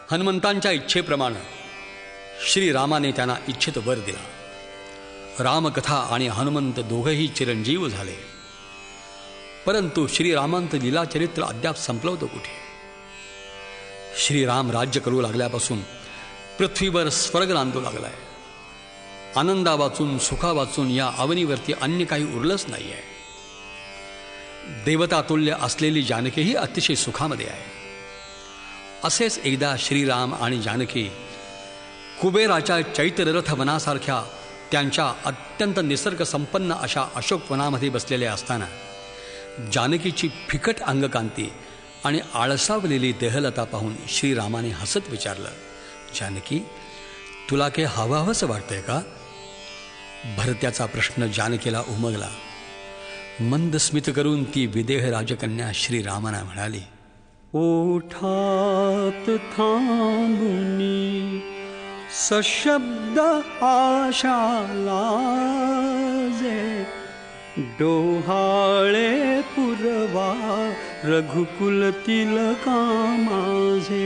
हनुमंतांच्या इच्छेप्रमाणे श्रीरामाने त्यांना इच्छित वर दिला. रामकथा आणि हनुमंत दोघंही चिरंजीव झाले. परंतु श्रीरामांचं लीलाचरित्र अद्याप संपलं होतं कुठे? श्रीराम राज्य करू लागल्यापासून पृथ्वीवर स्वर्ग नांदू लागलाय. आनंदा वाचून सुखा वाचून या अवनीवरती अन्य काही उरलंच नाही आहे. देवतातुल्य असलेली जानकीही अतिशय सुखामध्ये आहे. असेच एकदा श्रीराम आणि जानकी कुबेराच्या चैत्ररथ वनासारख्या त्यांच्या अत्यंत निसर्ग संपन्न अशा अशोकवनामध्ये बसलेले असताना जानकीची फिकट अंगकांती आणि आळसावलेली देहलता पाहून श्रीरामाने हसत विचारलं, जानकी, तुला काही हवंसं वाटतंय का? भरत्याचा प्रश्न जानकीला उमगला. मंद स्मित करून ती विदेह राजकन्या श्रीरामांना म्हणाली, ओठात थांबुनी सशब्द आशा लाजे, डोहाळे पुरवा रघुकुल तिलका माझे.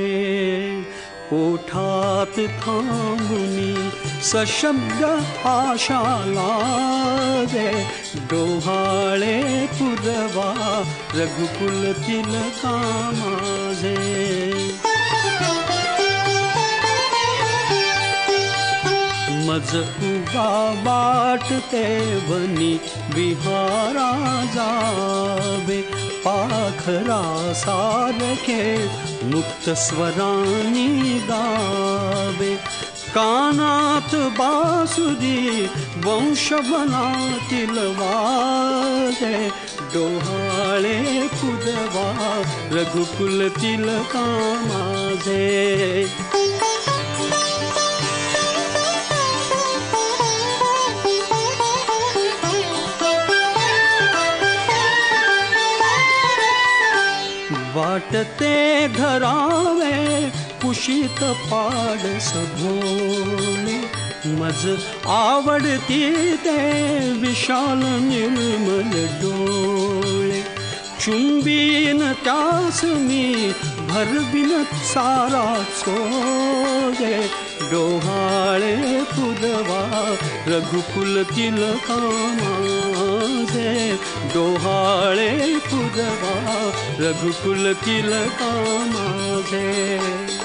ओठात थांबुनी सशब्द आशा लाजे, डोहाळे पुरवा रघुकुल तिलका माझे. मज उगा वाटते वनी विहारा जावे, पाखरा सारखे मुक्त स्वरानी गावे. कानात बासुरी वंशवनातील वाजे, डोहाळे पुरवा रघुकुल तिलका माझे. वाटते धरावे कुशीत पाडस भोळे, मज आवडती ते विशाल निर्मल डोळे. चुंबीन त्यास मी भरविन सारा चोगे, डोहाळे पुरवा रघुकुल तिलका माझे. डोहाळे पुरवा रघुकुल तिलका माझे.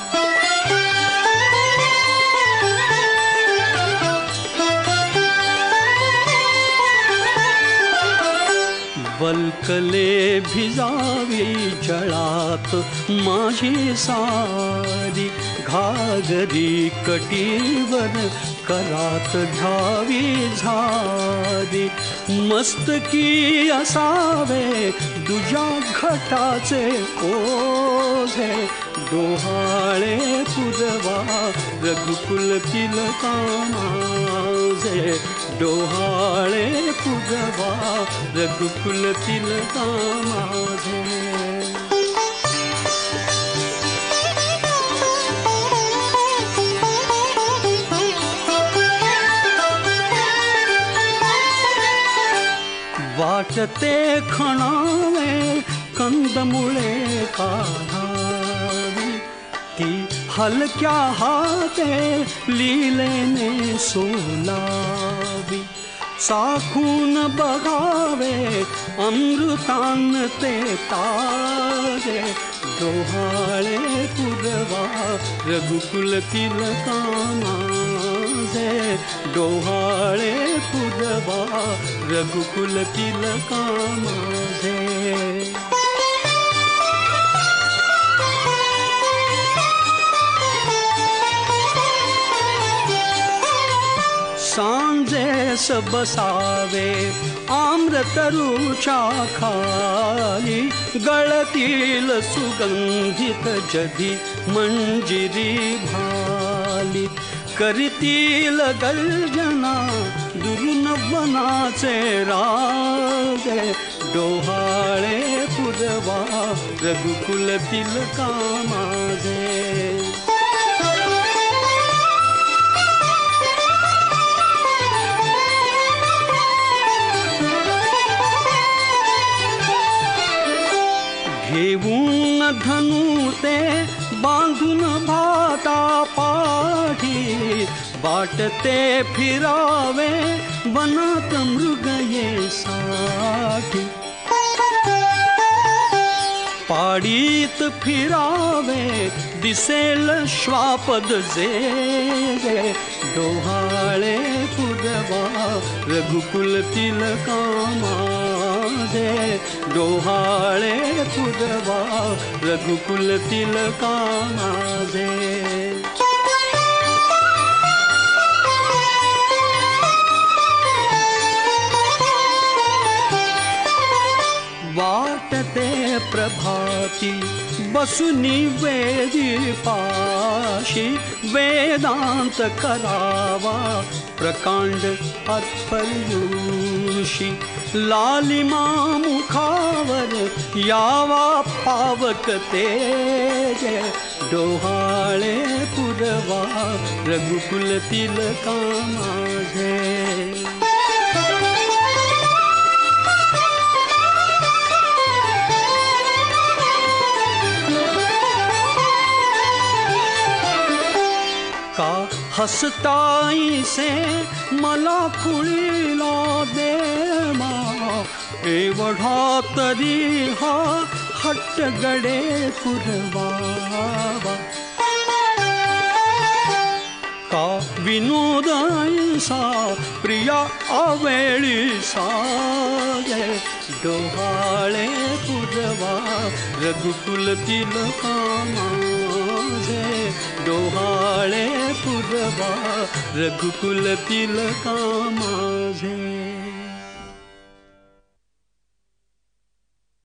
वल्कले भिजावी जळात माझी सारी, घागरी कटीवर करात घ्यावी झारी. मस्तकी असावे दुजा घटाचे ओझे, डोहाळे पुरवा रघुकुल तिलका माझे. डोहाळे पुरवा रघुकुल तिलका माझे. वाटते खणावे कंदमुळे काढावी, ती हलक्या हाते लीलेने सोलावी. चाखून बघावे अमृतान ते ताजे, डोहाळे पुरवा रघुकुल तिलका माझे. डोहाळे पुरवा रघुकुल तिलका माझे. सांजेस बसावे आम्रतरुच्या खाली, गळतील सुगंधित जधी मंजिरी भाली. करतील गर्जना दुर्नवनाचे राजे, डोहाळे पुरवा रघुकुल तिलका माझे. घेऊन धनु ते बांधून भार वाटते फिरावे वनात मृग येसाठी, पाडीत फिरावे दिसेल श्वापद जे, डोहाळे पुरवा रघुकुल तिलका माझे, डोहाळे पुरवा रघुकुल तिलका माझे. वाटते प्रभाती बसुनी वेदी पाशी, वेदांत करावा प्रकांड अत्पर्युषी, लालिमा मुखावर यावा पावक तेजे, डोहाळे पुरवा रघुकुल तिलका माझे. का हसताई से मला खुळीला देवा, एवढा तरी हा हट्ट गडे पुरवावा. का विनोदाईसा प्रिया आवेळी सागे, डोहाळे पुरवा रघुकुल तिलका माझे, डोहाळे पुरवा रघुकुल तिलका माझे.